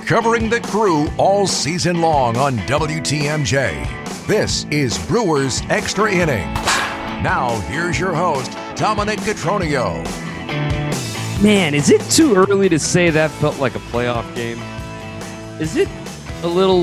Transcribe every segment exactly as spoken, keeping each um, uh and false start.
covering the Crew all season long on W T M J. This is Brewers Extra Innings. Now, here's your host, Dominic Cotroneo. Man, is it too early to say that felt like a playoff game? Is it a little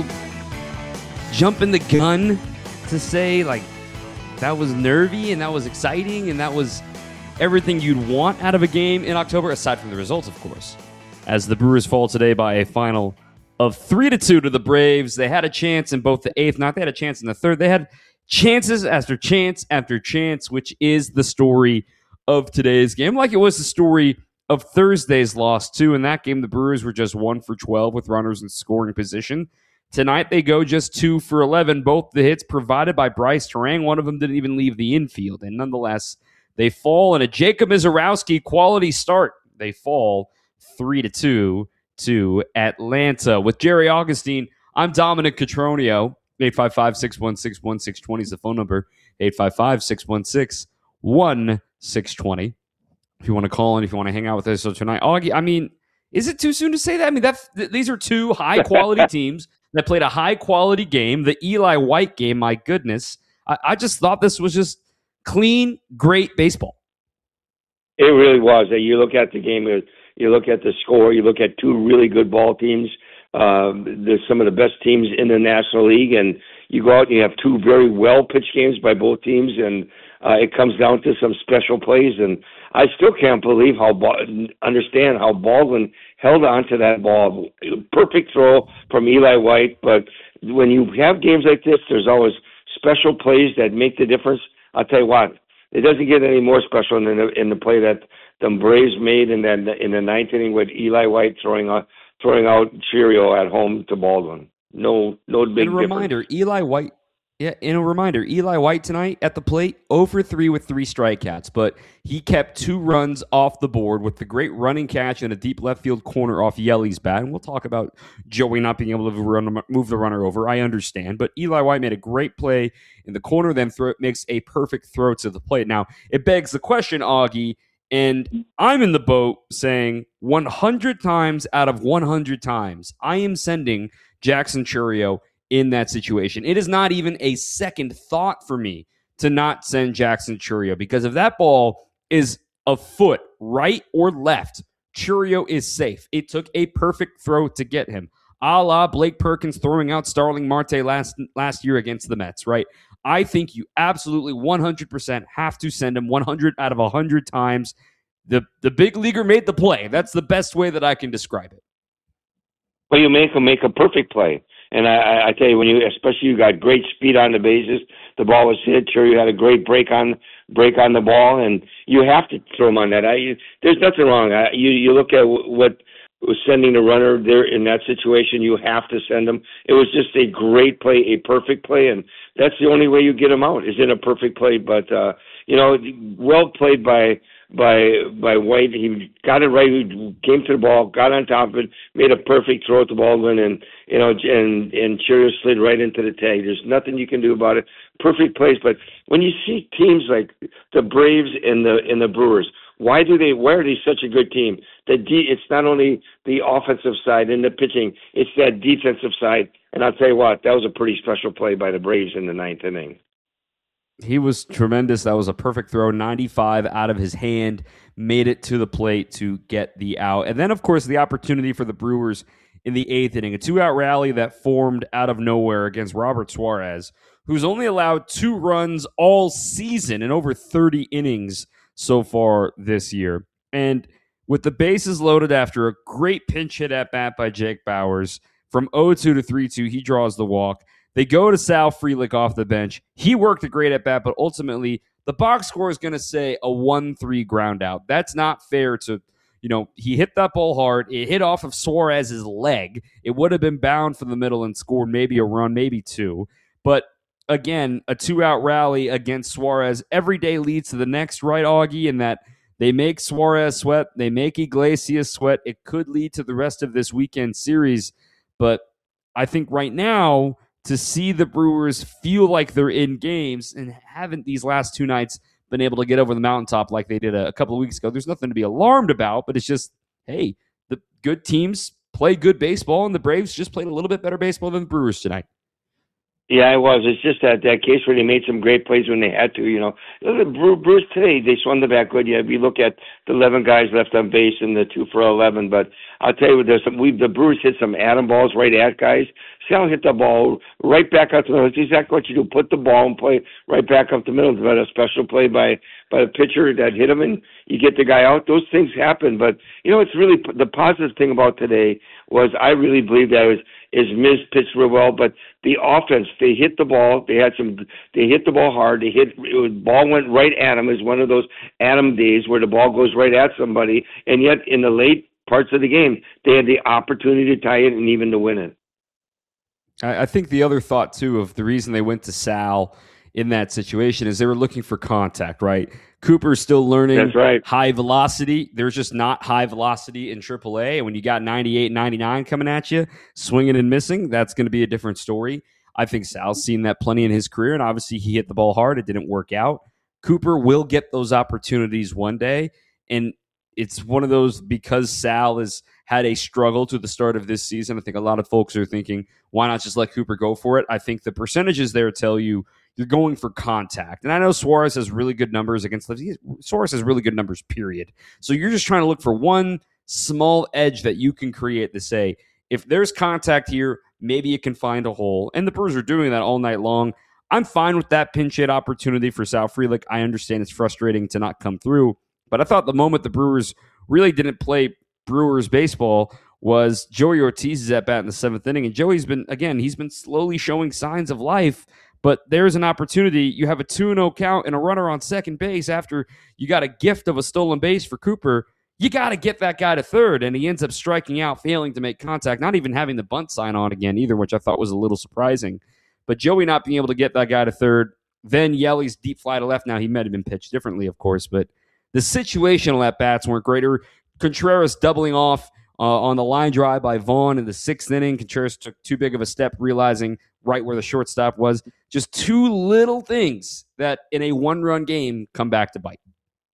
jumping the gun to say, like, that was nervy and that was exciting and that was everything you'd want out of a game in October, aside from the results, of course? As the Brewers fall today by a final of three to two to the Braves. They had a chance in both the eighth, not they had a chance in the third. They had chances after chance after chance, which is the story of today's game, like it was the story of Thursday's loss, too. In that game, the Brewers were just one for twelve with runners in scoring position. Tonight, they go just two for eleven. Both the hits provided by Bryce Turang. One of them didn't even leave the infield. And nonetheless, they fall in a Jacob Misiorowski quality start. They fall three to two to Atlanta. With Jerry Augustine, I'm Dominic Cotroneo. eight five five, six one six, one six two zero is the phone number. eight five five, six one six, one six two zero. If you want to call in, if you want to hang out with us so tonight. Augie, I mean, is it too soon to say that? I mean, that th- these are two high-quality teams that played a high-quality game. The Eli White game, my goodness. I, I just thought this was just clean, great baseball. It really was. You look at the game, you look at the score, you look at two really good ball teams. Um, there's some of the best teams in the National League, and you go out and you have two very well-pitched games by both teams, and uh, it comes down to some special plays. And I still can't believe how understand how Baldwin held on to that ball. Perfect throw from Eli White, but when you have games like this, there's always special plays that make the difference. I'll tell you what, it doesn't get any more special than the, in the play that the Braves made in that in the ninth inning with Eli White throwing out throwing out Cheerio at home to Baldwin. No, no big. And a reminder, difference. Eli White. Yeah, and a reminder, Eli White tonight at the plate, zero for three with three strikeouts, but he kept two runs off the board with the great running catch and a deep left field corner off Yelly's bat. And we'll talk about Joey not being able to run, move the runner over. I understand, but Eli White made a great play in the corner, then throw, makes a perfect throw to the plate. Now, it begs the question, Augie, and I'm in the boat saying one hundred times out of one hundred times, I am sending Jackson Chourio in that situation. It is not even a second thought for me to not send Jackson Chourio, because if that ball is a foot right or left, Chourio is safe. It took a perfect throw to get him, a la Blake Perkins throwing out Starling Marte last last year against the Mets, right? I think you absolutely one hundred percent have to send him one hundred out of one hundred times. The, the big leaguer made the play. That's the best way that I can describe it. Well, you make him make a perfect play. And I, I tell you, when you, especially you got great speed on the bases, the ball was hit. Sure, you had a great break on break on the ball, and you have to throw him on that. I, there's nothing wrong. I, you you look at what was sending the runner there in that situation. You have to send him. It was just a great play, a perfect play, and that's the only way you get him out is in a perfect play. But uh, you know, well played by. by by White. He got it right. He came to the ball, got on top of it, made a perfect throw at the Baldwin, and you know, and and Chourio slid right into the tag. There's nothing you can do about it. Perfect place. But when you see teams like the Braves and the and the Brewers, why do they? Why are they such a good team? The D, it's not only the offensive side and the pitching; it's that defensive side. And I'll tell you what, that was a pretty special play by the Braves in the ninth inning. He was tremendous. That was a perfect throw. ninety-five out of his hand, made it to the plate to get the out. And then, of course, the opportunity for the Brewers in the eighth inning, a two-out rally that formed out of nowhere against Robert Suarez, who's only allowed two runs all season in over thirty innings so far this year. And with the bases loaded after a great pinch hit at bat by Jake Bauers, from oh two to three two, he draws the walk. They go to Sal Frelick off the bench. He worked a great at bat, but ultimately the box score is going to say a one three ground out. That's not fair to, you know, he hit that ball hard. It hit off of Suarez's leg. It would have been bound for the middle and scored maybe a run, maybe two. But again, a two-out rally against Suarez every day leads to the next, right, Augie? In that they make Suarez sweat, they make Iglesias sweat. It could lead to the rest of this weekend series. But I think right now, to see the Brewers feel like they're in games and haven't these last two nights been able to get over the mountaintop like they did a, a couple of weeks ago, there's nothing to be alarmed about, but it's just, hey, the good teams play good baseball, and the Braves just played a little bit better baseball than the Brewers tonight. Yeah, it was. It's just that that case where they made some great plays when they had to. You know, the Brewers today, they swung the bat good. Yeah, if you look at the eleven guys left on base and the two for eleven, but I'll tell you, there's some. We the Brewers hit some atom balls right at guys. Sal hit the ball right back up the middle. It's exactly what you do. Put the ball and play right back up the middle. But a special play by by the pitcher that hit him, and you get the guy out. Those things happen. But you know, it's really the positive thing about today was I really believe that it was is Miz pitched real well, but the offense, they hit the ball. They had some. They hit the ball hard. They hit. It was, ball went right at him. It was one of those Adam days where the ball goes right at somebody, and yet in the late parts of the game, they had the opportunity to tie it and even to win it. I think the other thought, too, of the reason they went to Sal in that situation is they were looking for contact, right? Cooper's still learning That's right. high velocity. There's just not high velocity in triple A. And when you got ninety-eight, ninety-nine coming at you, swinging and missing, that's going to be a different story. I think Sal's seen that plenty in his career, and obviously he hit the ball hard. It didn't work out. Cooper will get those opportunities one day, and it's one of those because Sal has had a struggle to the start of this season. I think a lot of folks are thinking, why not just let Cooper go for it? I think the percentages there tell you you're going for contact. And I know Suarez has really good numbers against lefties. Suarez has really good numbers, period. So you're just trying to look for one small edge that you can create to say, if there's contact here, maybe you can find a hole. And the Brewers are doing that all night long. I'm fine with that pinch hit opportunity for Sal Frelick. I understand it's frustrating to not come through. But I thought the moment the Brewers really didn't play Brewers baseball was Joey Ortiz's at bat in the seventh inning. And Joey's been, again, he's been slowly showing signs of life, but there's an opportunity. You have a two and oh count and a runner on second base after you got a gift of a stolen base for Cooper. You got to get that guy to third, and he ends up striking out, failing to make contact, not even having the bunt sign on again either, which I thought was a little surprising. But Joey not being able to get that guy to third, then Yelly's deep fly to left. Now, he might have been pitched differently, of course, but the situational at-bats weren't greater. Contreras doubling off uh, on the line drive by Vaughn in the sixth inning. Contreras took too big of a step, realizing right where the shortstop was. Just two little things that in a one-run game come back to bite.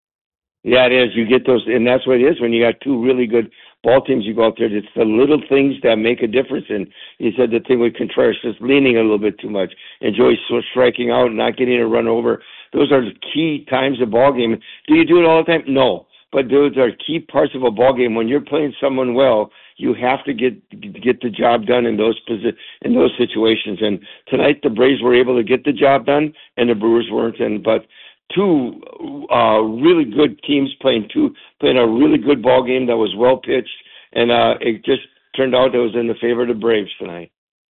Yeah, it is. You get those, and that's what it is when you got two really good ball teams. You go out there. It's the little things that make a difference. And you said the thing with Contreras just leaning a little bit too much, and Joey striking out and not getting a run over. Those are the key times of ball game. Do you do it all the time? No. But those are key parts of a ball game. When you're playing someone well, you have to get get the job done in those posi- in those situations. And tonight the Braves were able to get the job done, and the Brewers weren't. And but two uh, really good teams playing two playing a really good ball game that was well pitched, and uh, it just turned out it was in the favor of the Braves tonight.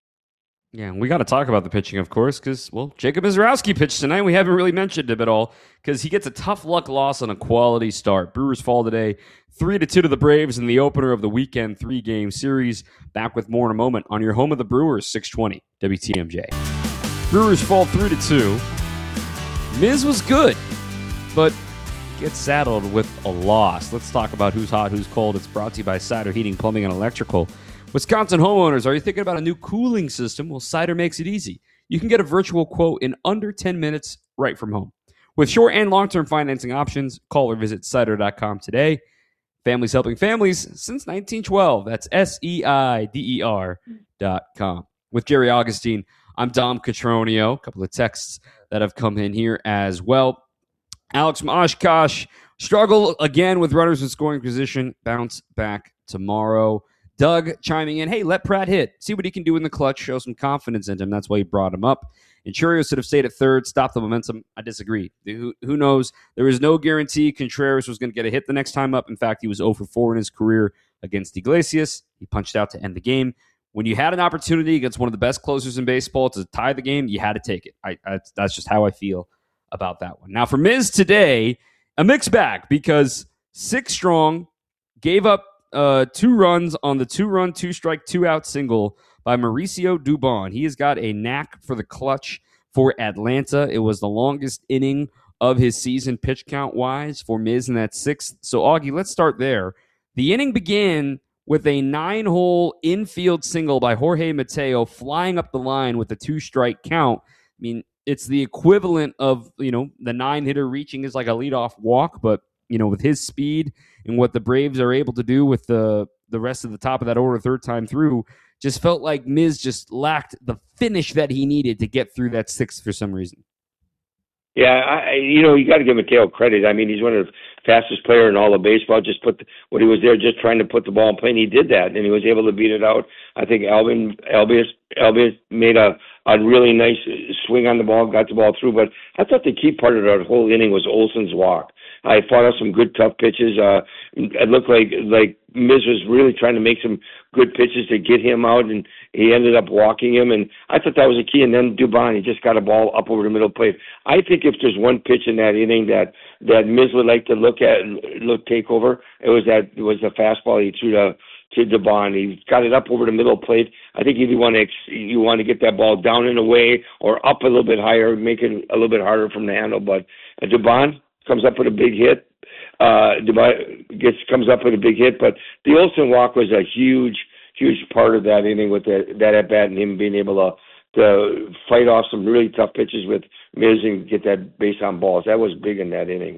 Yeah, we got to talk about the pitching, of course, because, well, Jacob Misiorowski pitched tonight. We haven't really mentioned him at all because he gets a tough luck loss on a quality start. Brewers fall today three to two to the Braves in the opener of the weekend three-game series. Back with more in a moment on your home of the Brewers, six twenty W T M J. Brewers fall three to two. Miz was good, but gets saddled with a loss. Let's talk about who's hot, who's cold. It's brought to you by Cider Heating, Plumbing, and Electrical. Wisconsin homeowners, are you thinking about a new cooling system? Well, Cider makes it easy. You can get a virtual quote in under ten minutes right from home. With short and long-term financing options, call or visit cider dot com today. Families helping families since nineteen twelve. That's S E I D E R dot com. With Jerry Augustine, I'm Dom Catronio. A couple of texts that have come in here as well. Alex Oshkosh, struggle again with runners in scoring position. Bounce back tomorrow. Doug chiming in, hey, let Pratt hit. See what he can do in the clutch. Show some confidence in him. That's why he brought him up. And Churios should have stayed at third, stop the momentum. I disagree. Who, who knows? There was no guarantee Contreras was going to get a hit the next time up. In fact, he was zero for four in his career against Iglesias. He punched out to end the game. When you had an opportunity against one of the best closers in baseball to tie the game, you had to take it. I, I, that's just how I feel about that one. Now, for Miz today, a mixed bag because six strong, gave up Uh, two runs on the two-run, two-strike, two-out single by Mauricio Dubon. He has got a knack for the clutch for Atlanta. It was the longest inning of his season pitch count-wise for Miz in that sixth. So, Augie, let's start there. The inning began with a nine-hole infield single by Jorge Mateo flying up the line with a two-strike count. I mean, it's the equivalent of, you know, the nine-hitter reaching is like a leadoff walk, but, you know, with his speed and what the Braves are able to do with the, the rest of the top of that order third time through, just felt like Miz just lacked the finish that he needed to get through that sixth for some reason. Yeah, I, you know, you got to give Mateo credit. I mean, he's one of the fastest player in all of baseball. Just put the, when he was there, just trying to put the ball in play, and he did that, and he was able to beat it out. I think Alvin Albius Albius made a a really nice swing on the ball, got the ball through. But I thought the key part of that whole inning was Olson's walk. I fought off some good tough pitches. Uh, it looked like like Miz was really trying to make some good pitches to get him out, and he ended up walking him. And I thought that was a key. And then Dubon, he just got a ball up over the middle plate. I think if there's one pitch in that inning that that Miz would like to look at and look take over, it was that it was the fastball he threw to to Dubon. He got it up over the middle plate. I think if you want to you want to get that ball down and away or up a little bit higher, make it a little bit harder from the handle. But uh, Dubon comes up with a big hit. Uh, gets comes up with a big hit, but the Olson walk was a huge, huge part of that inning with that that at bat and him being able to to fight off some really tough pitches with Miz and get that base on balls. That was big in that inning.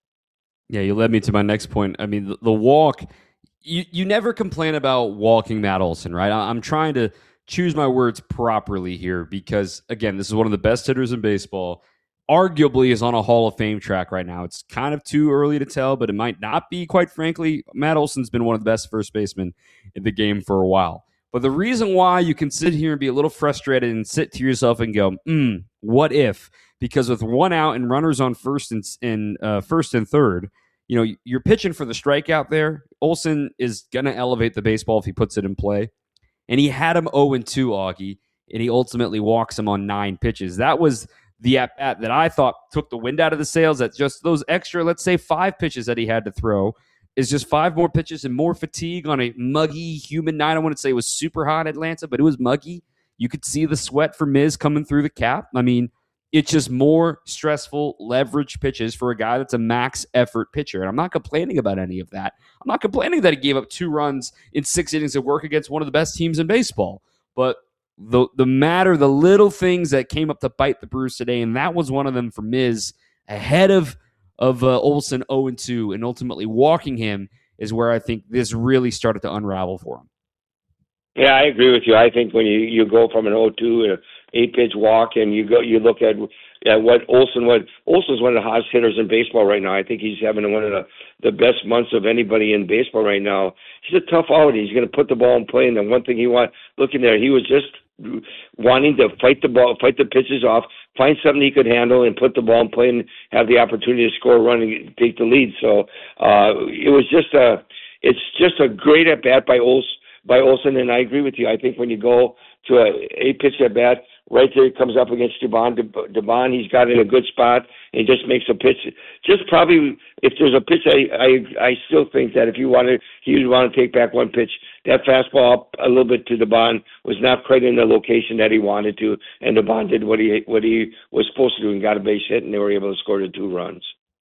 Yeah, you led me to my next point. I mean, the, the walk. You you never complain about walking Matt Olson, right? I, I'm trying to choose my words properly here because again, this is one of the best hitters in baseball. Arguably is on a Hall of Fame track right now. It's kind of too early to tell, but it might not be, quite frankly. Matt Olson's been one of the best first basemen in the game for a while. But the reason why you can sit here and be a little frustrated and sit to yourself and go, hmm, what if? Because with one out and runners on first and, and uh, first and third, you know, you're pitching for the strikeout there. Olson is going to elevate the baseball if he puts it in play. And he had him oh and two, Augie, and he ultimately walks him on nine pitches. That was the at-bat that I thought took the wind out of the sails. That just those extra, let's say, five pitches that he had to throw is just five more pitches and more fatigue on a muggy, humid night. I wouldn't say it was super hot in Atlanta, but it was muggy. You could see the sweat for Miz coming through the cap. I mean, it's just more stressful leverage pitches for a guy that's a max effort pitcher. And I'm not complaining about any of that. I'm not complaining that he gave up two runs in six innings of work against one of the best teams in baseball. But The the matter, the little things that came up to bite the Brewers today, and that was one of them for Miz, ahead of of uh, Olson oh and two, and ultimately walking him is where I think this really started to unravel for him. Yeah, I agree with you. I think when you, you go from an oh two to eight pitch walk, and you go you look at at what Olson what Olson's one of the hottest hitters in baseball right now. I think he's having one of the, the best months of anybody in baseball right now. He's a tough out. He's going to put the ball in play, and the one thing he want looking there, he was just wanting to fight the ball, fight the pitches off, find something he could handle, and put the ball in play and have the opportunity to score a run and take the lead. So uh, it was just a, it's just a great at bat by Olson. By Olson, and I agree with you. I think when you go to a eight pitch at bat, right there he comes up against Dubon. Dubon, he's got in a good spot, and he just makes a pitch. Just probably, if there's a pitch, I I, I still think that if you wanted, he would want to take back one pitch. That fastball up a little bit to Dubon was not quite in the location that he wanted to, and Dubon did what he what he was supposed to do and got a base hit, and they were able to score the two runs.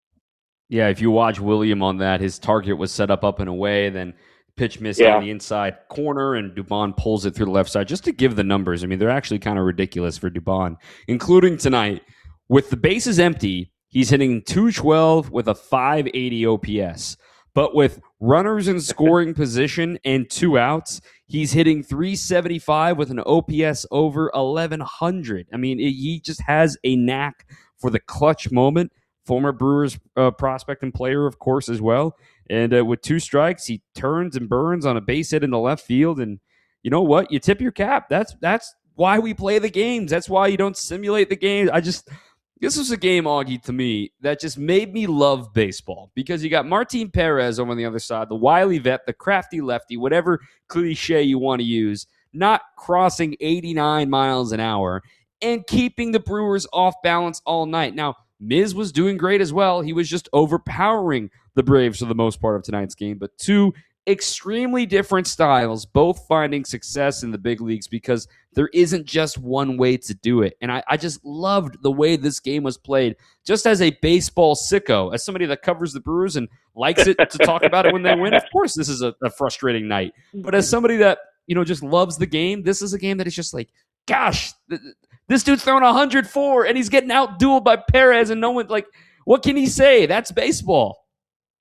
Yeah, if you watch William on that, his target was set up up and away, then pitch missed yeah. on the inside corner, and Dubon pulls it through the left side. Just to give the numbers, I mean, they're actually kind of ridiculous for Dubon, including tonight. With the bases empty, he's hitting two twelve with a five eighty O P S. But with runners in scoring position and two outs, he's hitting three seventy-five with an O P S over eleven hundred. I mean, it, he just has a knack for the clutch moment. Former Brewers uh, prospect and player, of course, as well. And uh, with two strikes, he turns and burns on a base hit in the left field. And you know what? You tip your cap. That's that's why we play the games. That's why you don't simulate the games. I just this was a game, Augie, to me, that just made me love baseball because you got Martin Perez over on the other side, the wily vet, the crafty lefty, whatever cliche you want to use, not crossing eighty-nine miles an hour and keeping the Brewers off balance all night. Now, Miz was doing great as well. He was just overpowering the Braves for the most part of tonight's game. But two extremely different styles, both finding success in the big leagues because there isn't just one way to do it. And I, I just loved the way this game was played. Just as a baseball sicko, as somebody that covers the Brewers and likes it to talk about it when they win, of course this is a, a frustrating night. But as somebody that, you know, just loves the game, this is a game that is just like, gosh, th- this dude's throwing one hundred four and he's getting out-dueled by Perez and no one, like, what can he say? That's baseball.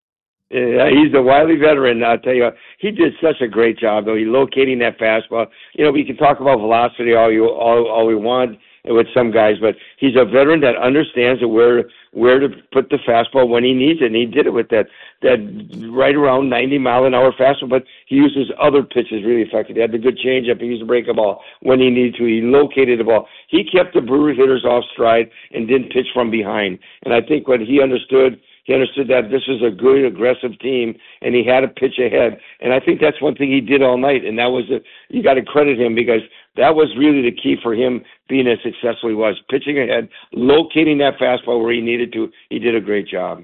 Yeah, he's a wily veteran. I'll tell you, he did such a great job, though. He locating that fastball. You know, we can talk about velocity all you all, all we want with some guys, but he's a veteran that understands where where to put the fastball when he needs it, and he did it with that that right around ninety mile an hour fastball. But he uses other pitches really effectively. He had the good changeup. He used to break a ball when he needed to. He located the ball. He kept the Brewer hitters off stride and didn't pitch from behind. And I think what he understood. He understood that this was a good, aggressive team, and he had to pitch ahead. And I think that's one thing he did all night, and that was a, you got to credit him because that was really the key for him being as successful he was, pitching ahead, locating that fastball where he needed to. He did a great job.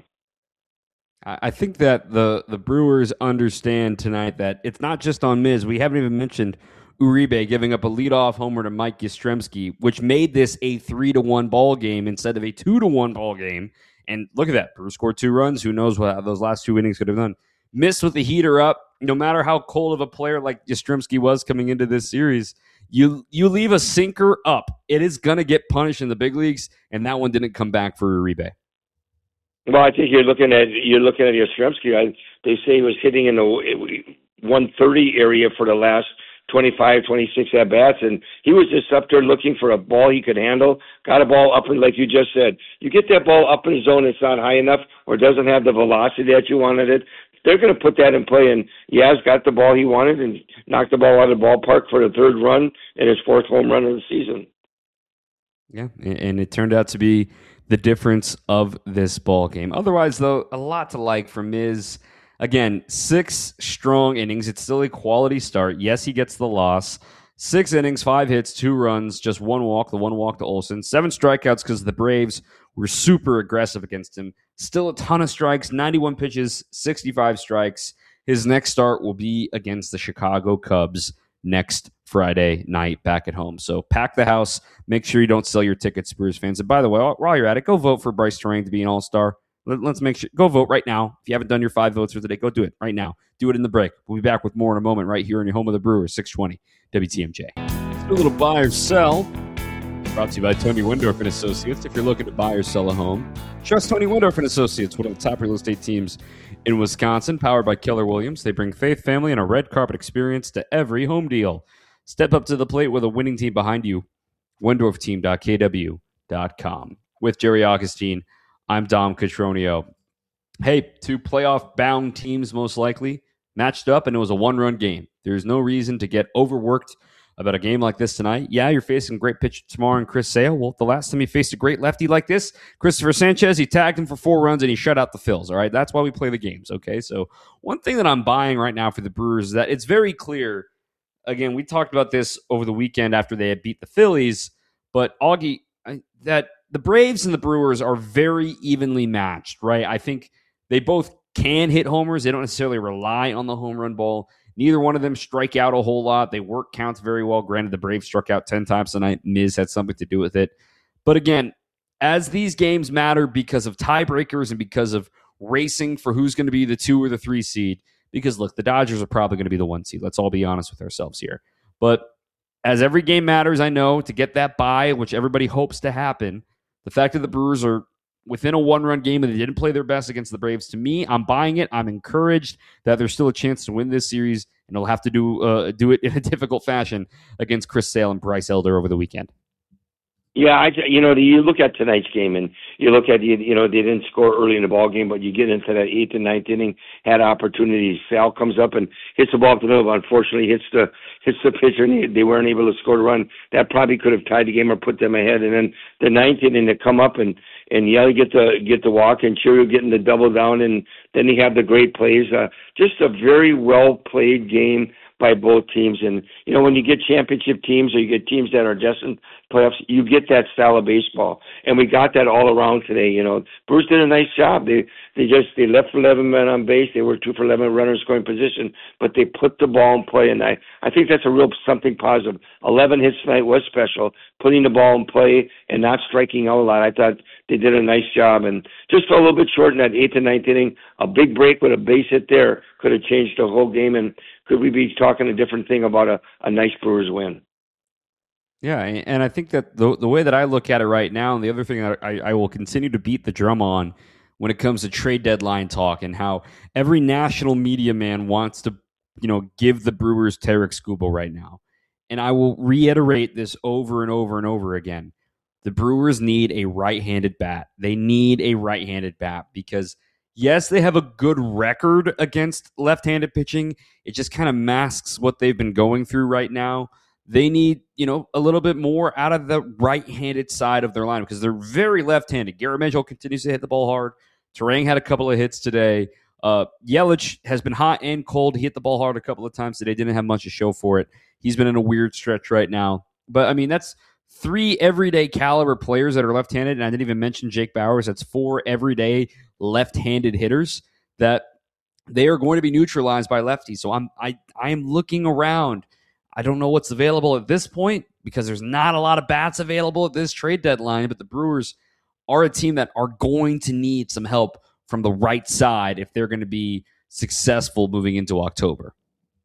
I think that the the Brewers understand tonight that it's not just on Miz. We haven't even mentioned Uribe giving up a leadoff homer to Mike Yastrzemski, which made this a three to one ball game instead of a two to one ball game. And look at that. Brewers scored two runs. Who knows what those last two innings could have done. Missed with the heater up. No matter how cold of a player like Yastrzemski was coming into this series, you you leave a sinker up, it is going to get punished in the big leagues, and that one didn't come back for Uribe. Well, I think you're looking at you're looking at Yastrzemski. I, they say he was hitting in the one thirty area for the last twenty-five, twenty-six at-bats, and he was just up there looking for a ball he could handle, got a ball up, and like you just said, you get that ball up in the zone, it's not high enough or doesn't have the velocity that you wanted it, they're going to put that in play, and Yaz got the ball he wanted and knocked the ball out of the ballpark for the third run and his fourth home run of the season. Yeah, and it turned out to be the difference of this ball game. Otherwise, though, a lot to like from Miz. Again, six strong innings. It's still a quality start. Yes, he gets the loss. Six innings, five hits, two runs, just one walk, the one walk to Olsen. Seven strikeouts because the Braves were super aggressive against him. Still a ton of strikes, ninety-one pitches, sixty-five strikes. His next start will be against the Chicago Cubs next Friday night back at home. So pack the house. Make sure you don't sell your tickets, Brewers fans. And by the way, while you're at it, go vote for Bryce Terang to be an all-star. Let's make sure. Go vote right now. If you haven't done your five votes for today, go do it right now. Do it in the break. We'll be back with more in a moment right here in your home of the Brewers, six twenty W T M J. Let's do a little buy or sell. Brought to you by Tony Windorf and Associates. If you're looking to buy or sell a home, trust Tony Windorf and Associates, one of the top real estate teams in Wisconsin, powered by Keller Williams. They bring faith, family, and a red carpet experience to every home deal. Step up to the plate with a winning team behind you. Windorf Team dot K W dot com. With Jerry Augustine, I'm Dom Catronio. Hey, two playoff-bound teams most likely matched up, and it was a one-run game. There's no reason to get overworked about a game like this tonight. Yeah, you're facing a great pitcher tomorrow in Chris Sale. Well, the last time he faced a great lefty like this, Christopher Sanchez, he tagged him for four runs, and he shut out the Phils, all right? That's why we play the games, okay? So one thing that I'm buying right now for the Brewers is that it's very clear. Again, we talked about this over the weekend after they had beat the Phillies, but Augie, I, that the Braves and the Brewers are very evenly matched, right? I think they both can hit homers. They don't necessarily rely on the home run ball. Neither one of them strike out a whole lot. They work counts very well. Granted, the Braves struck out ten times tonight. Miz had something to do with it. But again, as these games matter because of tiebreakers and because of racing for who's going to be the two or the three seed, because look, the Dodgers are probably going to be the one seed. Let's all be honest with ourselves here. But as every game matters, I know, to get that bye, which everybody hopes to happen, the fact that the Brewers are within a one-run game and they didn't play their best against the Braves, to me, I'm buying it. I'm encouraged that there's still a chance to win this series, and they'll have to do uh, do it in a difficult fashion against Chris Sale and Bryce Elder over the weekend. Yeah, I, you know, you look at tonight's game, and you look at, you know, they didn't score early in the ball game, but you get into that eighth and ninth inning, had opportunities. Sal comes up and hits the ball up the middle, but unfortunately hits the hits the pitcher, and they, they weren't able to score a run. That probably could have tied the game or put them ahead. And then the ninth inning, they come up and and Yelly get the get the walk, and Chirio getting the double down, and then you have the great plays. Uh, just a very well played game by both teams. And, you know, when you get championship teams or you get teams that are destined playoffs, you get that style of baseball. And we got that all around today. You know, Bruce did a nice job. They they just, they left eleven men on base. They were two for eleven runners scoring position, but they put the ball in play. And I, I think that's a real something positive. eleven hits tonight was special, putting the ball in play and not striking out a lot. I thought they did a nice job, and just fell a little bit short in that eighth and ninth inning. A big break with a base hit there could have changed the whole game. And could we be talking a different thing about a, a nice Brewers win? Yeah, and I think that the the way that I look at it right now, and the other thing that I, I will continue to beat the drum on when it comes to trade deadline talk and how every national media man wants to, you know, give the Brewers Tarik Skubal right now. And I will reiterate this over and over and over again. The Brewers need a right-handed bat. They need a right-handed bat because, yes, they have a good record against left-handed pitching. It just kind of masks what they've been going through right now. They need, you know, a little bit more out of the right-handed side of their line because they're very left-handed. Garrett Mitchell continues to hit the ball hard. Turang had a couple of hits today. Uh, Yelich has been hot and cold. He hit the ball hard a couple of times today. Didn't have much to show for it. He's been in a weird stretch right now. But, I mean, that's three everyday caliber players that are left-handed, and I didn't even mention Jake Bauers. That's four everyday left-handed hitters that they are going to be neutralized by lefties. So I'm I I am looking around. I don't know what's available at this point because there's not a lot of bats available at this trade deadline, but the Brewers are a team that are going to need some help from the right side if they're going to be successful moving into October.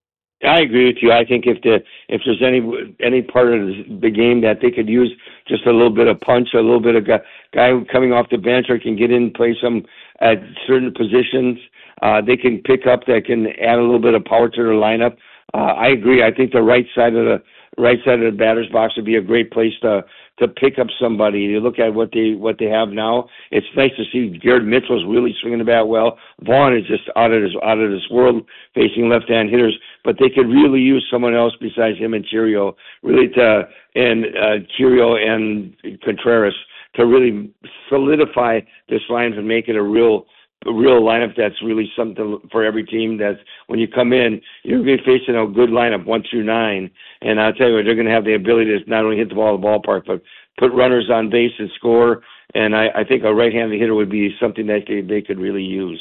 I agree with you. I think if the if there's any any part of the game that they could use just a little bit of punch, a little bit of guy, guy coming off the bench or can get in and play some at certain positions, uh, they can pick up that can add a little bit of power to their lineup. Uh, I agree. I think the right side of the right side of the batter's box would be a great place to to pick up somebody. You look at what they what they have now. It's nice to see Garrett Mitchell's really swinging the bat well. Vaughn is just out of this out of this world facing left-hand hitters, but they could really use someone else besides him and Chiriot, really to and uh, Chiriot and Contreras to really solidify this line and make it a real. A real lineup that's really something for every team. That's when you come in, you're going to be facing a good lineup one through nine, and I'll tell you what, they're going to have the ability to not only hit the ball in the ballpark, but put runners on base and score. And I, I think a right-handed hitter would be something that they, they could really use.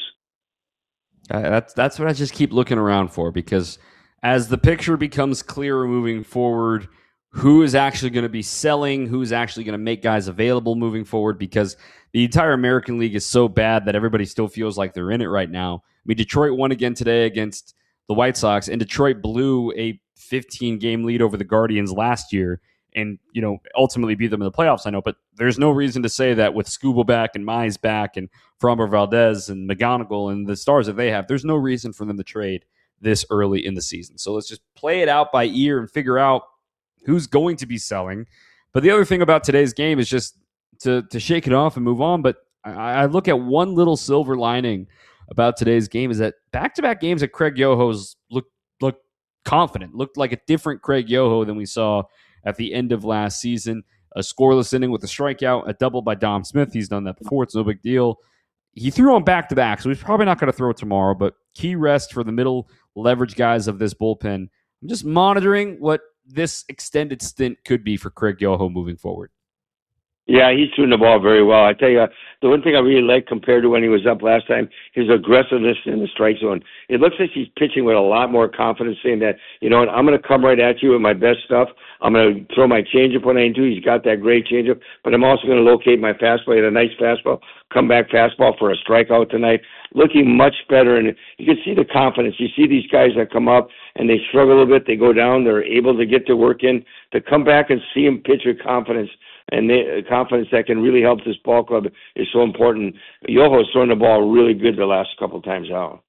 Uh, that's that's what I just keep looking around for because as the picture becomes clearer moving forward, who is actually going to be selling, who's actually going to make guys available moving forward because the entire American League is so bad that everybody still feels like they're in it right now. I mean, Detroit won again today against the White Sox, and Detroit blew a fifteen-game lead over the Guardians last year and, you know, ultimately beat them in the playoffs, I know, but there's no reason to say that with Skubal back and Mize back and Framber Valdez and McGonigal and the stars that they have, there's no reason for them to trade this early in the season. So let's just play it out by ear and figure out who's going to be selling. But the other thing about today's game is just to to shake it off and move on. But I, I look at one little silver lining about today's game is that back-to-back games at Craig Yoho's looked looked confident, looked like a different Craig Yoho than we saw at the end of last season. A scoreless inning with a strikeout, a double by Dom Smith. He's done that before. It's no big deal. He threw on back-to-back, so he's probably not going to throw it tomorrow, but key rest for the middle leverage guys of this bullpen. I'm just monitoring what this extended stint could be for Craig Yoho moving forward. Yeah, he's shooting the ball very well. I tell you, the one thing I really like compared to when he was up last time, his aggressiveness in the strike zone. It looks like he's pitching with a lot more confidence, saying that, you know what, I'm going to come right at you with my best stuff. I'm going to throw my changeup when I need to. He's got that great changeup, but I'm also going to locate my fastball. He had a nice fastball, come back fastball for a strikeout tonight. Looking much better, and you can see the confidence. You see these guys that come up and they struggle a little bit. They go down. They're able to get their work in. To come back and see him pitch with confidence, and they, confidence that can really help this ball club is so important. Yoho's throwing the ball really good the last couple times out.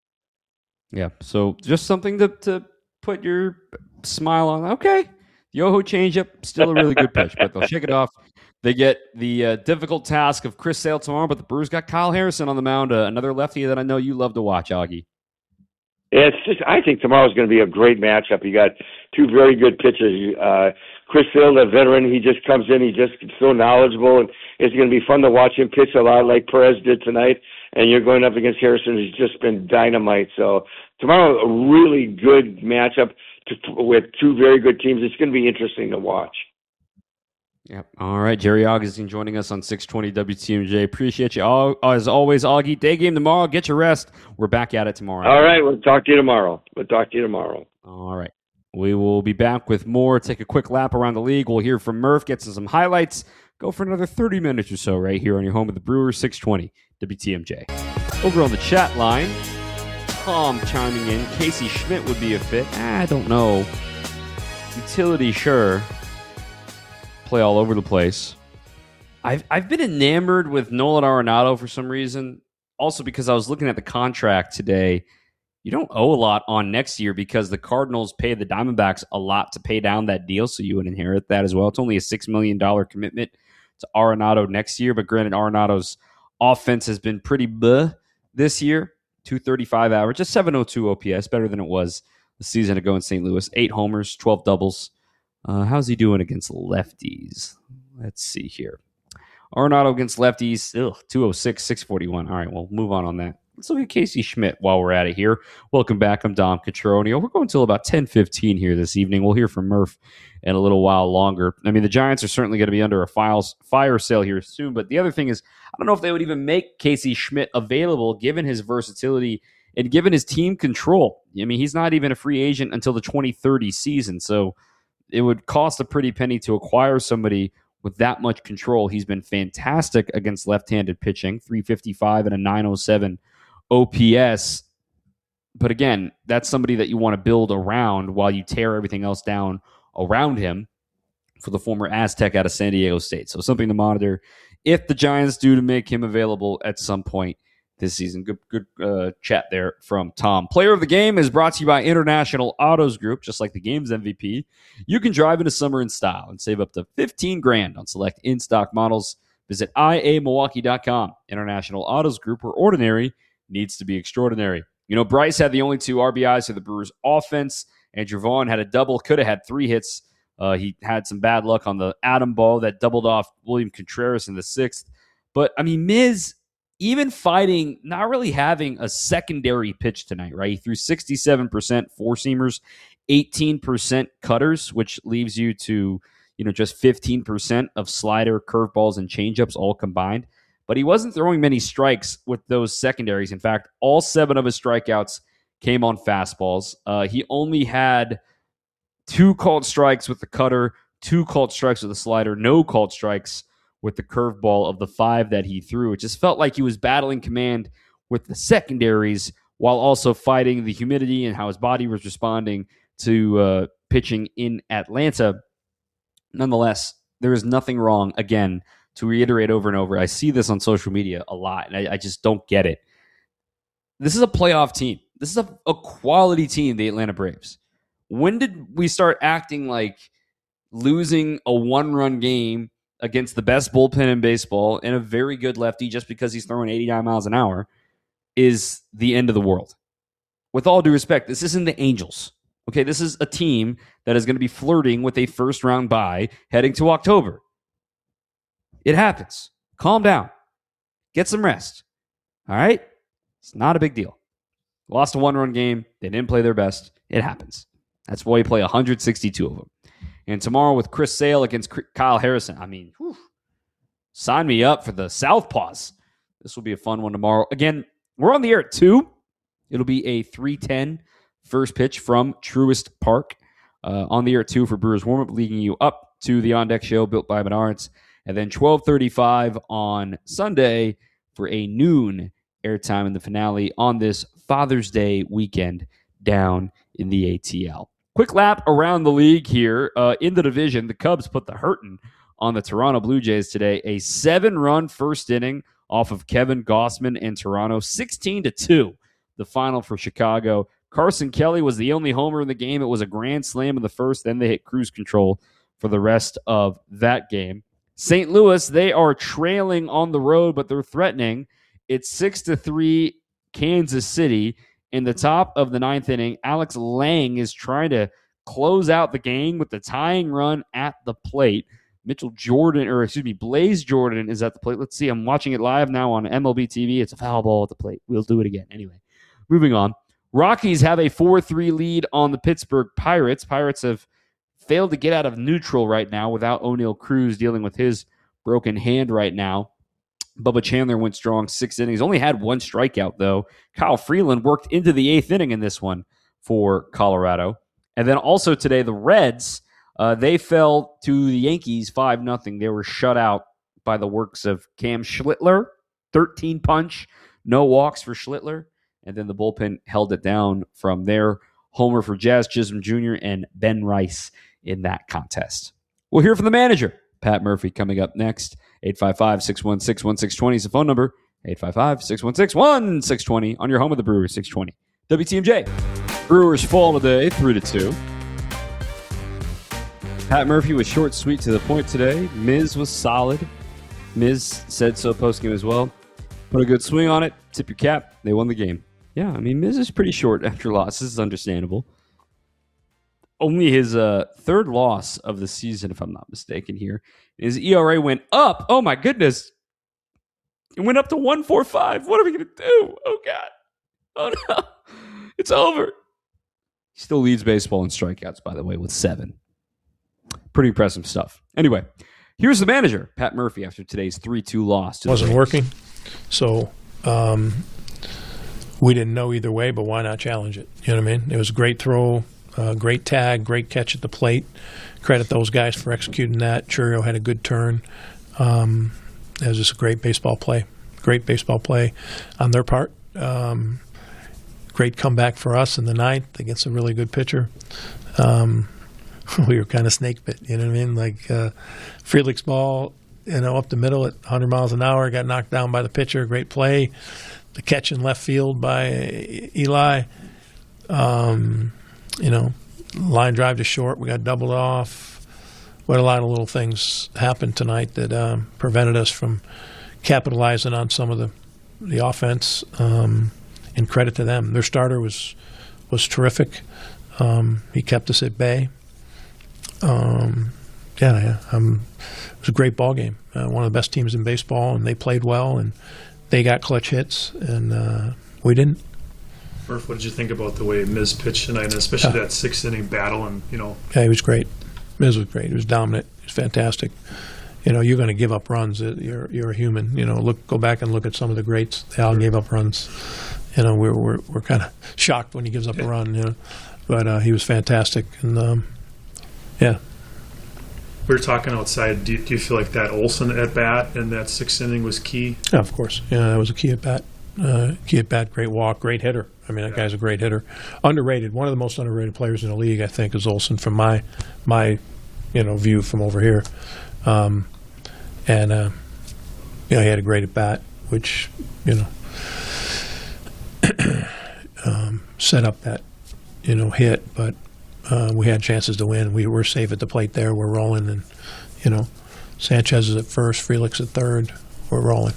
Yeah, so just something to, to put your smile on. Okay, Yoho changeup, still a really good pitch, but they'll shake it off. They get the uh, difficult task of Chris Sale tomorrow, but the Brewers got Kyle Harrison on the mound, uh, another lefty that I know you love to watch, Augie. It's just, I think tomorrow's going to be a great matchup. You got two very good pitchers. Uh, Chris Sale, the veteran, he just comes in, he's just so knowledgeable, and it's going to be fun to watch him pitch a lot like Perez did tonight. And you're going up against Harrison, who's just been dynamite. So tomorrow, a really good matchup to, with two very good teams. It's going to be interesting to watch. Yep. All right. Jerry Augustine joining us on six twenty W T M J. Appreciate you all. As always, Augie, day game tomorrow. Get your rest. We're back at it tomorrow. All right. We'll talk to you tomorrow. We'll talk to you tomorrow. All right. We will be back with more. Take a quick lap around the league. We'll hear from Murph, get some highlights. Go for another thirty minutes or so right here on your home of the Brewers, six twenty W T M J. Over on the chat line, Tom chiming in. Casey Schmidt would be a fit. I don't know. Utility, sure. Play all over the place. I've I've been enamored with Nolan Arenado for some reason. also because I was looking at the contract today, you don't owe a lot on next year because the Cardinals pay the Diamondbacks a lot to pay down that deal, so you would inherit that as well. It's only a six million dollars commitment to Arenado next year, but granted, Arenado's offense has been pretty bleh this year. two thirty-five average, a seven oh two O P S, better than it was a season ago in Saint Louis. Eight homers, twelve doubles. Uh, how's he doing against lefties? Let's see here. Arenado against lefties, ugh, two oh six, six forty-one. All right, we'll move on on that. Let's look at Casey Schmidt while we're at it here. Welcome back. I'm Dom Cotroneo. We're going until about ten fifteen here this evening. We'll hear from Murph in a little while longer. I mean, the Giants are certainly going to be under a files, fire sale here soon, but the other thing is, I don't know if they would even make Casey Schmidt available given his versatility and given his team control. I mean, he's not even a free agent until the twenty thirty season, so it would cost a pretty penny to acquire somebody with that much control. He's been fantastic against left-handed pitching, three fifty-five and a nine oh seven O P S. But again, that's somebody that you want to build around while you tear everything else down around him for the former Aztec out of San Diego State. So something to monitor if the Giants do to make him available at some point this season. Good good uh, chat there from Tom. Player of the Game is brought to you by International Autos Group. Just like the game's M V P, you can drive into summer in style and save up to fifteen grand on select in-stock models. Visit I A Milwaukee dot com. International Autos Group, where ordinary needs to be extraordinary. You know, Bryce had the only two R B Is for the Brewers offense. Andrew Vaughn had a double, could have had three hits. Uh, he had some bad luck on the Adam ball that doubled off William Contreras in the sixth. But, I mean, Miz, even fighting, not really having a secondary pitch tonight, right? He threw sixty-seven percent four-seamers, eighteen percent cutters, which leaves you to, you know, just fifteen percent of slider, curveballs, and changeups all combined. But he wasn't throwing many strikes with those secondaries. In fact, all seven of his strikeouts came on fastballs. Uh, he only had two called strikes with the cutter, two called strikes with the slider, no called strikes with the curveball of the five that he threw. It just felt like he was battling command with the secondaries while also fighting the humidity and how his body was responding to uh, pitching in Atlanta. Nonetheless, there is nothing wrong, again, to reiterate over and over. I see this on social media a lot, and I, I just don't get it. This is a playoff team. This is a, a quality team, the Atlanta Braves. When did we start acting like losing a one-run game against the best bullpen in baseball and a very good lefty just because he's throwing eighty-nine miles an hour is the end of the world? With all due respect, this isn't the Angels. Okay, this is a team that is going to be flirting with a first-round bye heading to October. It happens. Calm down. Get some rest. All right? It's not a big deal. Lost a one-run game. They didn't play their best. It happens. That's why you play one hundred sixty-two of them. And tomorrow with Chris Sale against Kyle Harrison. I mean, whew, sign me up for the Southpaws. This will be a fun one tomorrow. Again, we're on the air at two. It'll be a three ten first pitch from Truist Park. Uh, on the air at two for Brewers Warm-Up, leading you up to the On Deck Show built by Menards. And then twelve thirty-five on Sunday for a noon airtime in the finale on this Father's Day weekend down in the A T L. Quick lap around the league here. Uh, in the division, the Cubs put the hurtin' on the Toronto Blue Jays today. A seven-run first inning off of Kevin Gausman in Toronto. sixteen to two, the final for Chicago. Carson Kelly was the only homer in the game. It was a grand slam in the first. Then they hit cruise control for the rest of that game. Saint Louis, they are trailing on the road, but they're threatening. It's six to three Kansas City. In the top of the ninth inning, Alex Lang is trying to close out the game with the tying run at the plate. Mitchell Jordan, or excuse me, Blaze Jordan is at the plate. Let's see, I'm watching it live now on M L B T V. It's a foul ball at the plate. We'll do it again. Anyway, moving on. Rockies have a four three lead on the Pittsburgh Pirates. Pirates have failed to get out of neutral right now without O'Neal Cruz dealing with his broken hand right now. Bubba Chandler went strong, six innings. Only had one strikeout, though. Kyle Freeland worked into the eighth inning in this one for Colorado. And then also today, the Reds, uh, they fell to the Yankees five nothing. They were shut out by the works of Cam Schlittler, thirteen punch, no walks for Schlittler. And then the bullpen held it down from there. Homer for Jazz Chisholm Junior and Ben Rice in that contest. We'll hear from the manager, Pat Murphy, coming up next. eight five five, six one six, one six two zero is the phone number. eight five five, six one six, one six two zero on your home of the Brewers, six twenty. W T M J. Brewers fall today, three to two. Pat Murphy was short, sweet, to the point today. Miz was solid. Miz said so postgame as well. Put a good swing on it. Tip your cap. They won the game. Yeah, I mean, Miz is pretty short after losses. It's understandable. Only his uh, third loss of the season, if I'm not mistaken here. His E R A went up. Oh, my goodness. It went up to one point four five. What are we going to do? Oh, God. Oh, no. It's over. He still leads baseball in strikeouts, by the way, with seven. Pretty impressive stuff. Anyway, here's the manager, Pat Murphy, after today's three two loss. To Wasn't working, so um, we didn't know either way, but why not challenge it? You know what I mean? It was a great throw, uh, great tag, great catch at the plate. Credit those guys for executing that. Churio had a good turn. Um, it was just a great baseball play. Great baseball play on their part. Um, great comeback for us in the ninth against a really good pitcher. Um, we were kind of snake bit, you know what I mean? Like uh, Felix ball, you know, up the middle at one hundred miles an hour, got knocked down by the pitcher. Great play. The catch in left field by Eli. Um, you know, line drive to short. We got doubled off. We had a lot of little things happen tonight that um, prevented us from capitalizing on some of the the offense. Um, and credit to them. Their starter was was terrific. Um, he kept us at bay. Um, yeah, yeah um, it was a great ball game. Uh, one of the best teams in baseball, and they played well, and they got clutch hits, and uh, we didn't. Murph, what did you think about the way Miz pitched tonight, and especially yeah. that sixth inning battle? And you know, yeah, he was great. Miz was great. He was dominant. He was fantastic. You know, you're going to give up runs. You're you're a human. You know, look, go back and look at some of the greats. They all gave up runs. You know, we're we're we're kind of shocked when he gives up a run. You know, but uh, he was fantastic, and um, yeah. We were talking outside. Do you, do you feel like that Olsen at bat and that sixth inning was key? Yeah, of course. Yeah, that was a key at bat. Uh, key at bat, great walk, great hitter. I mean, that yeah. guy's a great hitter. Underrated. One of the most underrated players in the league, I think, is Olsen from my my you know view from over here. Um, and uh, you know, he had a great at bat, which you know um, set up that you know hit, but. Uh, we had chances to win. We were safe at the plate there. We're rolling, and you know, Sanchez is at first, Felix at third. We're rolling.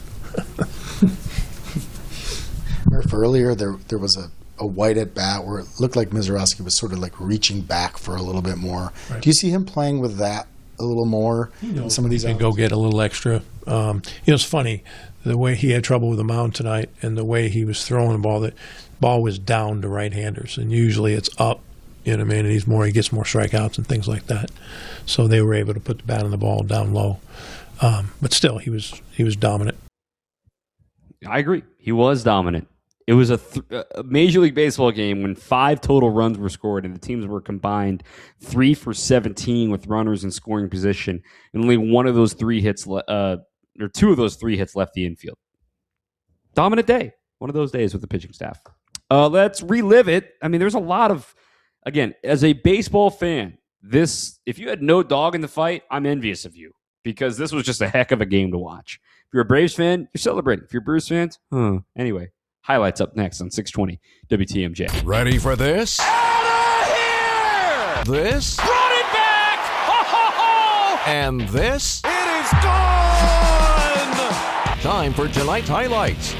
Murph, earlier there there was a, a white at bat where it looked like Mizorowski was sort of like reaching back for a little bit more. Right. Do you see him playing with that a little more? You know, in some of these he can go get a little extra. Um, you know, it's funny the way he had trouble with the mound tonight, and the way he was throwing the ball. The ball was down to right-handers, and usually it's up. You know what I mean? And he's more, he gets more strikeouts and things like that. So they were able to put the bat on the ball down low. Um, but still, he was he was dominant. I agree. He was dominant. It was a, th- a Major League Baseball game when five total runs were scored and the teams were combined three for seventeen with runners in scoring position. And only one of those three hits, le- uh, or two of those three hits left the infield. Dominant day. One of those days with the pitching staff. Uh, let's relive it. I mean, there's a lot of... Again, as a baseball fan, this if you had no dog in the fight, I'm envious of you because this was just a heck of a game to watch. If you're a Braves fan, you're celebrating. If you're Brewers fans, huh. Anyway, highlights up next on six twenty W T M J. Ready for this? Out of here! This? Run it back! Ho, ho, ho! And this? It is gone! Time for tonight's highlights.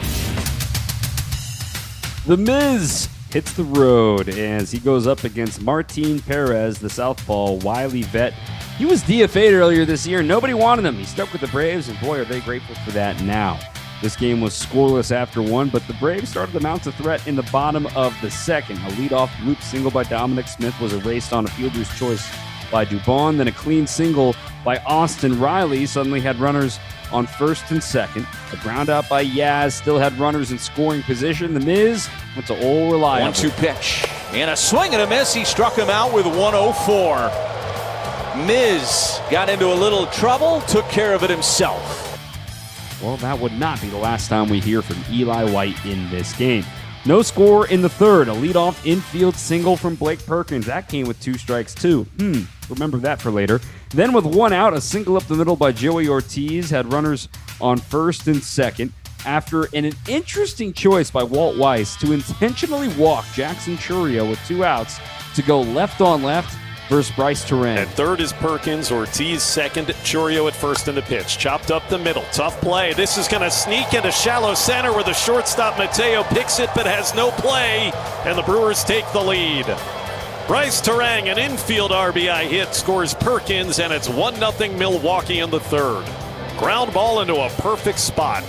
The Miz hits the road as he goes up against Martin Perez, the southpaw wily vet. He was D F A'd earlier this year. Nobody wanted him. He stuck with the Braves, and boy, are they grateful for that now. This game was scoreless after one, but the Braves started to mount a threat in the bottom of the second. A leadoff loop single by Dominic Smith was erased on a fielder's choice by Dubon. Then a clean single by Austin Riley suddenly had runners on first and second. A ground out by Yaz still had runners in scoring position. The Miz went to all reliable. one two pitch. And a swing and a miss. He struck him out with one oh four. Miz got into a little trouble, took care of it himself. Well, that would not be the last time we hear from Eli White in this game. No score in the third. A leadoff infield single from Blake Perkins. That came with two strikes, too. Hmm, remember that for later. Then with one out, a single up the middle by Joey Ortiz had runners on first and second. after an, an interesting choice by Walt Weiss to intentionally walk Jackson Chourio with two outs to go left on left versus Bryce Terang. At third is Perkins, Ortiz second, Chourio at first in the pitch. Chopped up the middle, tough play. This is going to sneak into shallow center where the shortstop Mateo picks it but has no play, and the Brewers take the lead. Bryce Terang, an infield R B I hit, scores Perkins, and it's one nothing Milwaukee in the third. Ground ball into a perfect spot.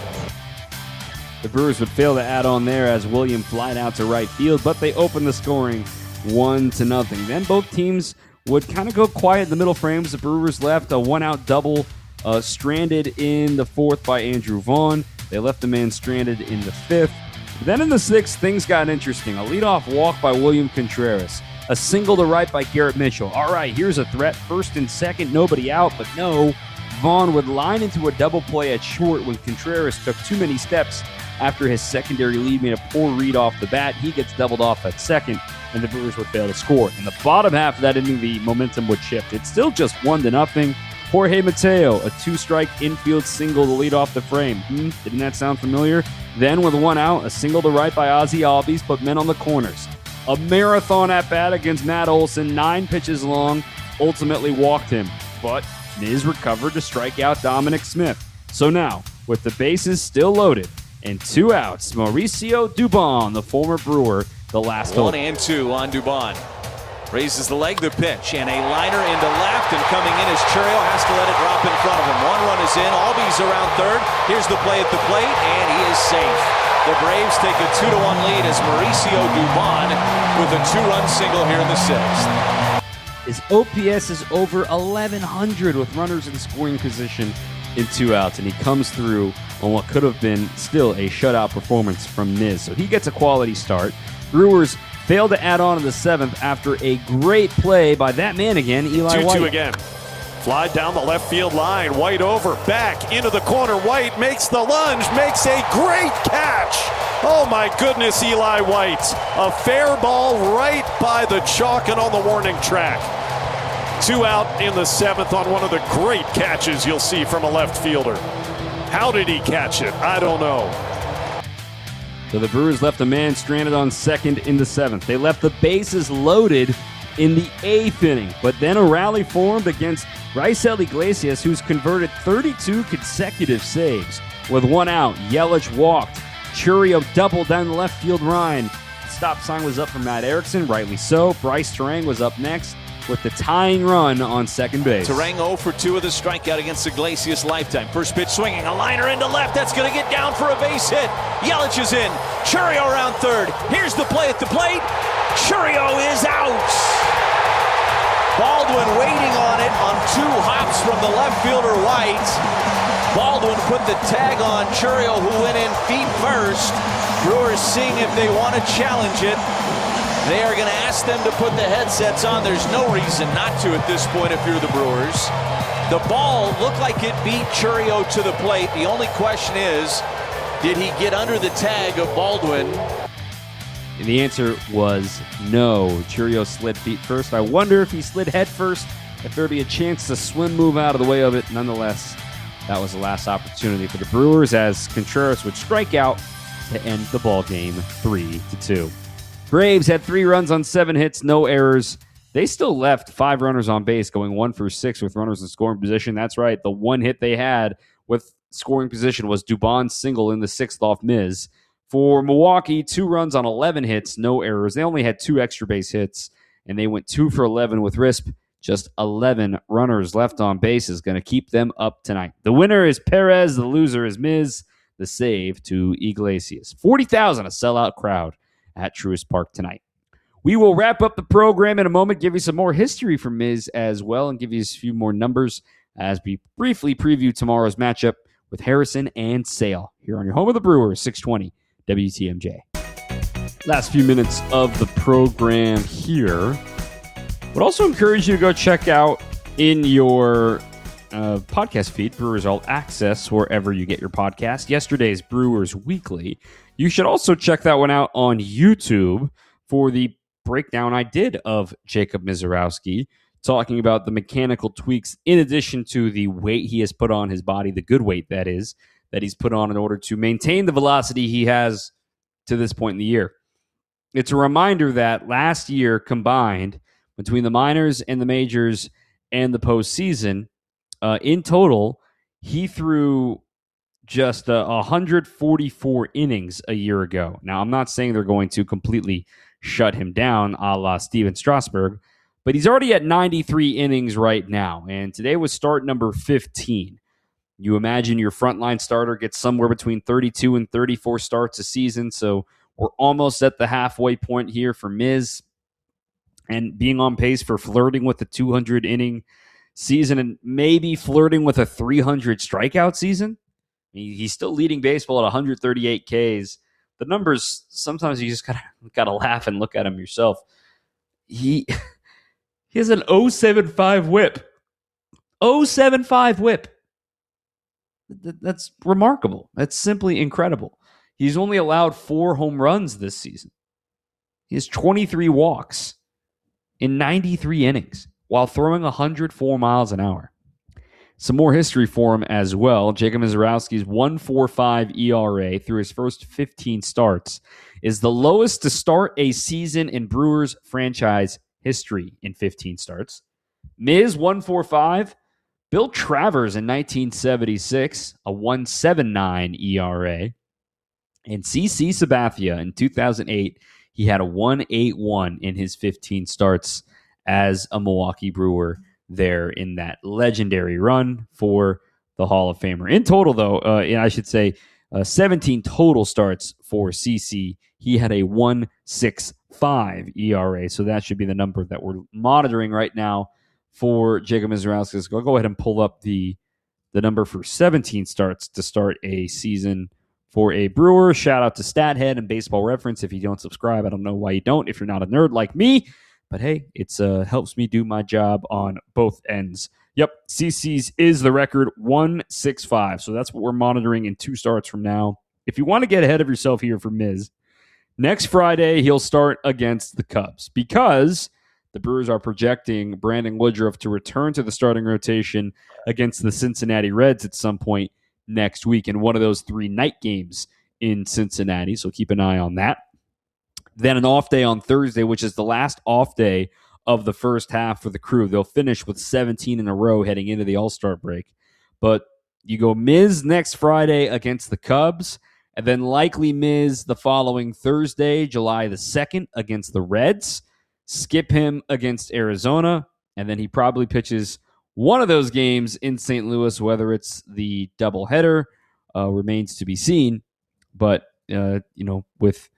The Brewers would fail to add on there as William flied out to right field, but they opened the scoring one to nothing. Then both teams would kind of go quiet in the middle frames. The Brewers left a one-out double uh, stranded in the fourth by Andrew Vaughn. They left the man stranded in the fifth. Then in the sixth, things got interesting. A leadoff walk by William Contreras. A single to right by Garrett Mitchell. All right, here's a threat. First and second, nobody out, but no. Vaughn would line into a double play at short when Contreras took too many steps after his secondary lead made a poor read off the bat. He gets doubled off at second, and the Brewers would fail to score. In the bottom half of that inning, the momentum would shift. It's still just one to nothing. Jorge Mateo, a two-strike infield single to lead off the frame. Hmm, didn't that sound familiar? Then with one out, a single to right by Ozzie Albies, put men on the corners. A marathon at bat against Matt Olson, nine pitches long, ultimately walked him. But Miz recovered to strike out Dominic Smith. So now, with the bases still loaded and two outs, Mauricio Dubon, the former Brewer, the last One over. and two on Dubon. Raises the leg, the pitch, and a liner into left, and coming in is Chourio, has to let it drop in front of him. One run is in, Albies around third. Here's the play at the plate, and he is safe. The Braves take a two to one lead as Mauricio Dubon with a two-run single here in the sixth. His O P S is over eleven hundred with runners in scoring position in two outs, and he comes through on what could have been still a shutout performance from Miz. So he gets a quality start. Brewers failed to add on in the seventh after a great play by that man again, Eli White. two two again. Fly down the left field line. White over, back into the corner. White makes the lunge, makes a great catch. Oh my goodness, Eli White. A fair ball right by the chalk and on the warning track. Two out in the seventh on one of the great catches you'll see from a left fielder. How did he catch it? I don't know. So the Brewers left a man stranded on second in the seventh. They left the bases loaded in the eighth inning, but then a rally formed against Raisel Iglesias, who's converted thirty-two consecutive saves. With one out, Yelich walked. Chourio doubled down the left field line. Stop sign was up for Matt Erickson, rightly so. Bryce Terang was up next with the tying run on second base. Terang oh for two with a strikeout against Iglesias lifetime. First pitch swinging, a liner into left. That's going to get down for a base hit. Yelich is in. Chourio around third. Here's the play at the plate. Chourio is out. Baldwin waiting on it on two hops from the left fielder White. Baldwin put the tag on Chourio, who went in feet first. Brewers seeing if they want to challenge it. They are going to ask them to put the headsets on. There's no reason not to at this point if you're the Brewers. The ball looked like it beat Chourio to the plate. The only question is, did he get under the tag of Baldwin? And the answer was no. Chourio slid feet first. I wonder if he slid head first, if there'd be a chance to swim move out of the way of it. Nonetheless, that was the last opportunity for the Brewers as Contreras would strike out to end the ball game three to two. Braves had three runs on seven hits, no errors. They still left five runners on base, going one for six with runners in scoring position. That's right. The one hit they had with scoring position was Dubon's single in the sixth off Miz. For Milwaukee, two runs on eleven hits, no errors. They only had two extra base hits, and they went two for eleven with R I S P. Just eleven runners left on base is going to keep them up tonight. The winner is Perez. The loser is Miz. The save to Iglesias. forty thousand, a sellout crowd at Truist Park tonight. We will wrap up the program in a moment, give you some more history from Miz as well, and give you a few more numbers as we briefly preview tomorrow's matchup with Harrison and Sale here on your home of the Brewers, six twenty W T M J. Last few minutes of the program here. Would also encourage you to go check out in your uh, podcast feed, Brewers All Access, wherever you get your podcast, yesterday's Brewers Weekly. You should also check that one out on YouTube for the breakdown I did of Jacob Misiorowski, talking about the mechanical tweaks in addition to the weight he has put on his body, the good weight that is, that he's put on in order to maintain the velocity he has to this point in the year. It's a reminder that last year combined between the minors and the majors and the postseason, uh, in total, he threw just uh, one hundred forty-four innings a year ago. Now, I'm not saying they're going to completely shut him down a la Steven Strasburg, but he's already at ninety-three innings right now, and today was start number fifteen. You imagine your frontline starter gets somewhere between thirty-two and thirty-four starts a season, so we're almost at the halfway point here for Miz, and being on pace for flirting with the two hundred inning season and maybe flirting with a three hundred strikeout season. He's still leading baseball at one hundred thirty-eight Ks. The numbers, sometimes you just gotta gotta laugh and look at them yourself. He he has an oh seven five whip. oh seven five whip. That's remarkable. That's simply incredible. He's only allowed four home runs this season. He has twenty-three walks in ninety-three innings while throwing one hundred four miles an hour. Some more history for him as well. Jacob Misiorowski's one point four five E R A through his first fifteen starts is the lowest to start a season in Brewers franchise history in fifteen starts. Miz, one point four five. Bill Travers in nineteen seventy-six, a one point seven nine E R A. And C C Sabathia in two thousand eight, he had a one point eight one in his fifteen starts as a Milwaukee Brewer there in that legendary run for the Hall of Famer. In total, though, uh, and I should say uh, seventeen total starts for C C. He had a one point six five E R A, so that should be the number that we're monitoring right now for Jacob Misiorowski. I'll go ahead and pull up the, the number for seventeen starts to start a season for a Brewer. Shout out to StatHead and Baseball Reference. If you don't subscribe, I don't know why you don't if you're not a nerd like me. But hey, it's uh, helps me do my job on both ends. Yep, C C's is the record, one point six five. So that's what we're monitoring in two starts from now. If you want to get ahead of yourself here for Miz, next Friday he'll start against the Cubs because the Brewers are projecting Brandon Woodruff to return to the starting rotation against the Cincinnati Reds at some point next week in one of those three night games in Cincinnati. So keep an eye on that. Then an off day on Thursday, which is the last off day of the first half for the Crew. They'll finish with seventeen in a row heading into the All-Star break. But you go Miz next Friday against the Cubs, and then likely Miz the following Thursday, July the second, against the Reds. Skip him against Arizona, and then he probably pitches one of those games in Saint Louis, whether it's the doubleheader, uh, remains to be seen. But, uh, you know, with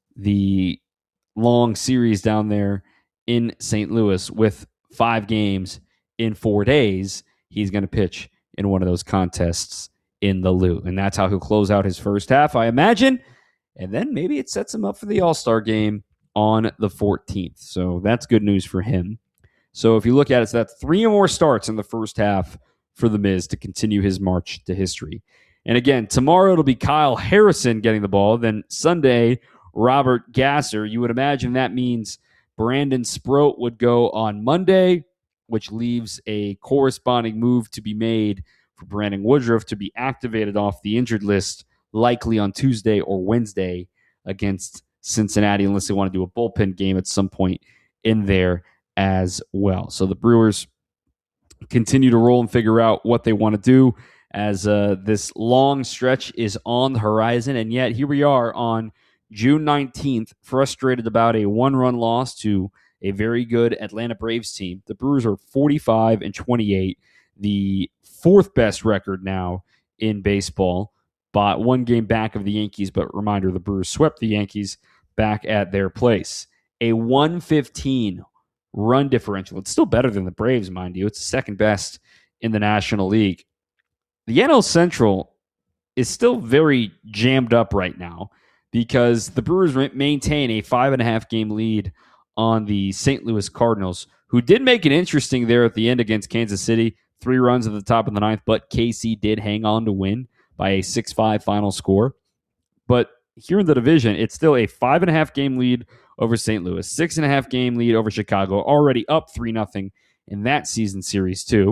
the long series down there in Saint Louis with five games in four days, he's going to pitch in one of those contests in the Lou. And that's how he'll close out his first half, I imagine. And then maybe it sets him up for the All-Star game on the fourteenth. So that's good news for him. So if you look at it, so that's three or more starts in the first half for the Miz to continue his march to history. And again, tomorrow it'll be Kyle Harrison getting the ball. Then Sunday, Robert Gasser. You would imagine that means Brandon Sproat would go on Monday, which leaves a corresponding move to be made for Brandon Woodruff to be activated off the injured list, likely on Tuesday or Wednesday against Cincinnati, unless they want to do a bullpen game at some point in there as well. So the Brewers continue to roll and figure out what they want to do as uh, this long stretch is on the horizon. And yet here we are on June nineteenth, frustrated about a one-run loss to a very good Atlanta Braves team. The Brewers are forty-five and twenty-eight, the fourth best record now in baseball, but one game back of the Yankees. But reminder, the Brewers swept the Yankees back at their place. A one fifteen run differential. It's still better than the Braves, mind you. It's the second best in the National League. The N L Central is still very jammed up right now because the Brewers maintain a five and a half game lead on the Saint Louis Cardinals, who did make it interesting there at the end against Kansas City. Three runs at the top of the ninth, but K C did hang on to win by a six five final score. But here in the division, it's still a five and a half game lead over Saint Louis, six and a half game lead over Chicago, already up three nothing in that season series too.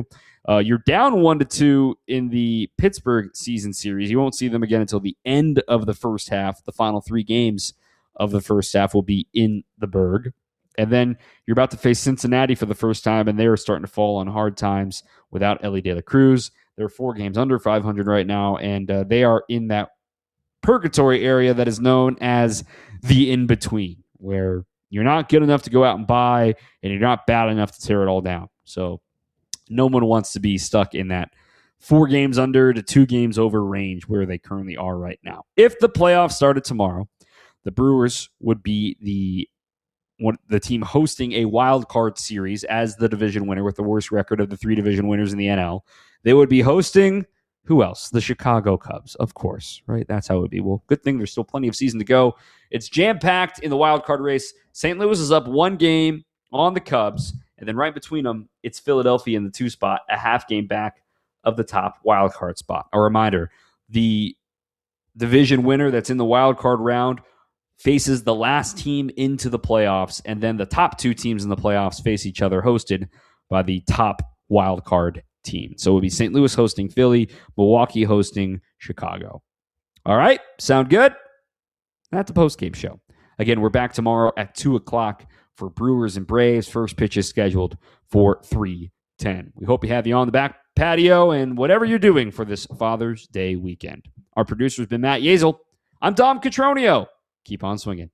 Uh, you're down one to two in the Pittsburgh season series. You won't see them again until the end of the first half. The final three games of the first half will be in the Berg. And then you're about to face Cincinnati for the first time, and they are starting to fall on hard times without Ellie De La Cruz. They're four games under five hundred right now, and uh, they are in that purgatory area that is known as the in-between, where you're not good enough to go out and buy, and you're not bad enough to tear it all down. So no one wants to be stuck in that four games under to two games over range where they currently are right now. If the playoffs started tomorrow, the Brewers would be the one, the team hosting a wild card series as the division winner with the worst record of the three division winners in the N L. They would be hosting, who else? The Chicago Cubs, of course, right? That's how it would be. Well, good thing there's still plenty of season to go. It's jam-packed in the wild card race. Saint Louis is up one game on the Cubs, and then right between them, it's Philadelphia in the two spot, a half game back of the top wild card spot. A reminder, the division winner that's in the wild card round faces the last team into the playoffs, and then the top two teams in the playoffs face each other, hosted by the top wild card team. So it would be Saint Louis hosting Philly, Milwaukee hosting Chicago. All right, sound good? That's the post-game show. Again, we're back tomorrow at two o'clock for Brewers and Braves. First pitch is scheduled for three ten. We hope we have you on the back patio and whatever you're doing for this Father's Day weekend. Our producer has been Matt Yezel. I'm Dom Catronio. Keep on swinging.